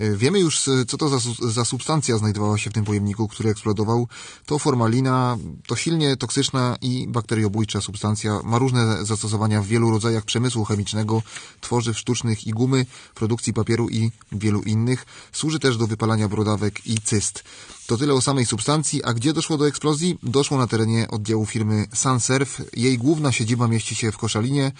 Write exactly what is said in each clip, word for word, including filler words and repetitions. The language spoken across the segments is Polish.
Wiemy już, co to za, za substancja znajdowała się w tym pojemniku, który eksplodował. To formalina, to silnie toksyczna i bakteriobójcza substancja. Ma różne zastosowania w wielu rodzajach przemysłu chemicznego, tworzyw sztucznych i gumy, produkcji papieru i wielu innych. Służy też do wypalania brodawek i cyst. To tyle o samej substancji. A gdzie doszło do eksplozji? Doszło na terenie oddziału firmy Sanserv. Jej główna siedziba mieści się w Koszalinie.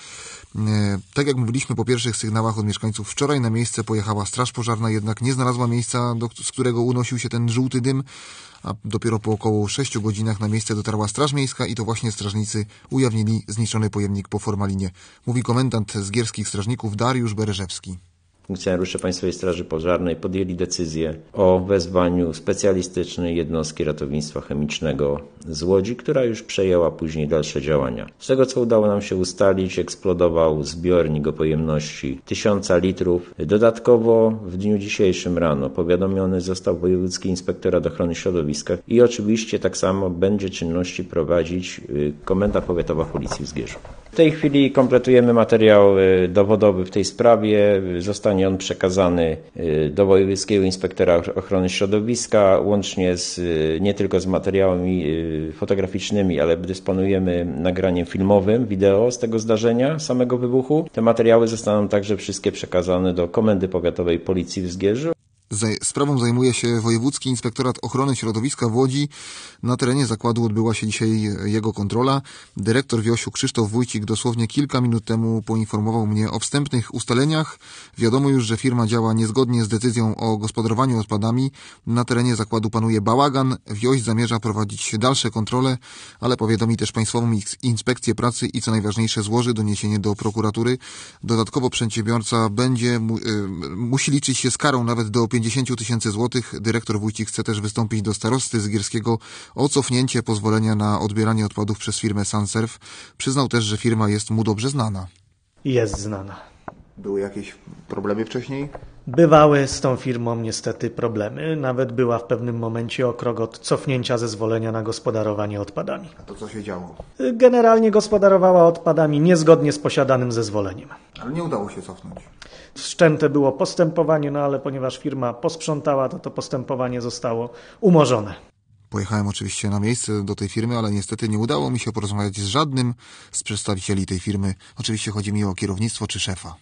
Tak jak mówiliśmy po pierwszych sygnałach od mieszkańców, wczoraj na miejsce pojechała straż pożarna, jednak nie znalazła miejsca, do, z którego unosił się ten żółty dym, a dopiero po około sześciu godzinach na miejsce dotarła straż miejska i to właśnie strażnicy ujawnili zniszczony pojemnik po formalinie. Mówi komendant zgierskich strażników Dariusz Bereżewski. Funkcjonariusze Państwowej Straży Pożarnej podjęli decyzję o wezwaniu specjalistycznej jednostki ratownictwa chemicznego z Łodzi, która już przejęła później dalsze działania. Z tego, co udało nam się ustalić, eksplodował zbiornik o pojemności tysiąc litrów. Dodatkowo w dniu dzisiejszym rano powiadomiony został Wojewódzki Inspektorat Ochrony Środowiska i oczywiście tak samo będzie czynności prowadzić Komenda Powiatowa Policji w Zgierzu. W tej chwili kompletujemy materiał dowodowy w tej sprawie. Zostanie on przekazany do Wojewódzkiego Inspektora Ochrony Środowiska, łącznie z, nie tylko z materiałami fotograficznymi, ale dysponujemy nagraniem filmowym, wideo z tego zdarzenia, samego wybuchu. Te materiały zostaną także wszystkie przekazane do Komendy Powiatowej Policji w Zgierzu. Sprawą zajmuje się Wojewódzki Inspektorat Ochrony Środowiska w Łodzi. Na terenie zakładu odbyła się dzisiaj jego kontrola. Dyrektor Wiosiu Krzysztof Wójcik dosłownie kilka minut temu poinformował mnie o wstępnych ustaleniach. Wiadomo już, że firma działa niezgodnie z decyzją o gospodarowaniu odpadami. Na terenie zakładu panuje bałagan. Wioś zamierza prowadzić dalsze kontrole, ale powiadomi też Państwową Inspekcję Pracy i co najważniejsze złoży doniesienie do prokuratury. Dodatkowo przedsiębiorca będzie mu, y, musi liczyć się z karą nawet do pięćdziesięciu tysięcy złotych. Dyrektor Wójcik chce też wystąpić do starosty zgierskiego o cofnięcie pozwolenia na odbieranie odpadów przez firmę Sanserv. Przyznał też, że firma jest mu dobrze znana. Jest znana. Były jakieś problemy wcześniej? Bywały z tą firmą niestety problemy. Nawet była w pewnym momencie o krok od cofnięcia zezwolenia na gospodarowanie odpadami. A to co się działo? Generalnie gospodarowała odpadami niezgodnie z posiadanym zezwoleniem. Ale nie udało się cofnąć. Wszczęte było postępowanie, no ale ponieważ firma posprzątała, to to postępowanie zostało umorzone. Pojechałem oczywiście na miejsce do tej firmy, ale niestety nie udało mi się porozmawiać z żadnym z przedstawicieli tej firmy. Oczywiście chodzi mi o kierownictwo czy szefa.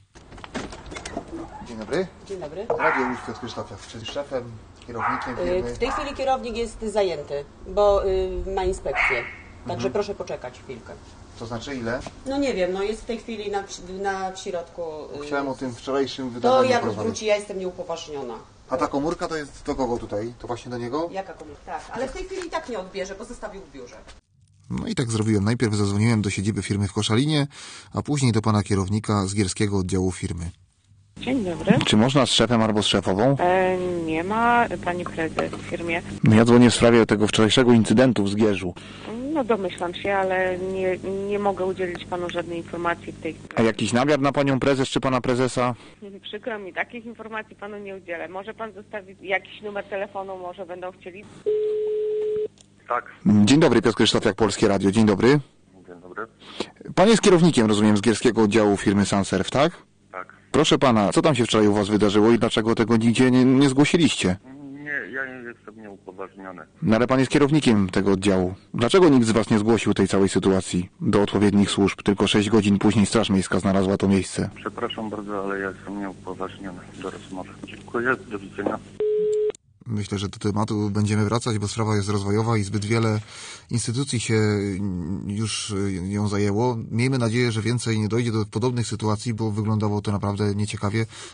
Dzień dobry. Dzień dobry. Radio Łódź Piotr Krzysztofiak, czy szefem, kierownikiem firmy? W tej chwili kierownik jest zajęty, bo ma inspekcję. Także mhm. proszę poczekać chwilkę. To znaczy ile? No nie wiem, no jest w tej chwili na, na w środku. Chciałem o tym wczorajszym wydaniu To jak porozmawiać. wróci, ja jestem nieupoważniona. A ta komórka to jest do kogo tutaj? To właśnie do niego? Jaka komórka? Tak, ale w tej chwili i tak nie odbierze, bo zostawił w biurze. No i tak zrobiłem. Najpierw zadzwoniłem do siedziby firmy w Koszalinie, a później do pana kierownika zgierskiego oddziału firmy. Dzień dobry. Czy można z szefem albo z szefową? E, nie ma pani prezes w firmie. Ja dzwonię w sprawie tego wczorajszego incydentu w Zgierzu. No domyślam się, ale nie, nie mogę udzielić panu żadnej informacji w tej chwili. A jakiś namiar na panią prezes czy pana prezesa? Przykro mi, takich informacji panu nie udzielę. Może pan zostawić jakiś numer telefonu, może będą chcieli? Tak. Dzień dobry, Piotr Krzysztofiak, Polskie Radio. Dzień dobry. Dzień dobry. Pan jest kierownikiem, rozumiem, zgierskiego oddziału firmy Sanserv, tak? Tak. Proszę pana, co tam się wczoraj u was wydarzyło i dlaczego tego nigdzie nie, nie zgłosiliście? Nie, ja nie jestem nieupoważniony. No ale pan jest kierownikiem tego oddziału. Dlaczego nikt z was nie zgłosił tej całej sytuacji do odpowiednich służb? Tylko sześć godzin później Straż Miejska znalazła to miejsce. Przepraszam bardzo, ale ja jestem nieupoważniony do rozmowy. Dziękuję, do widzenia. Myślę, że do tematu będziemy wracać, bo sprawa jest rozwojowa i zbyt wiele instytucji się już ją zajęło. Miejmy nadzieję, że więcej nie dojdzie do podobnych sytuacji, bo wyglądało to naprawdę nieciekawie.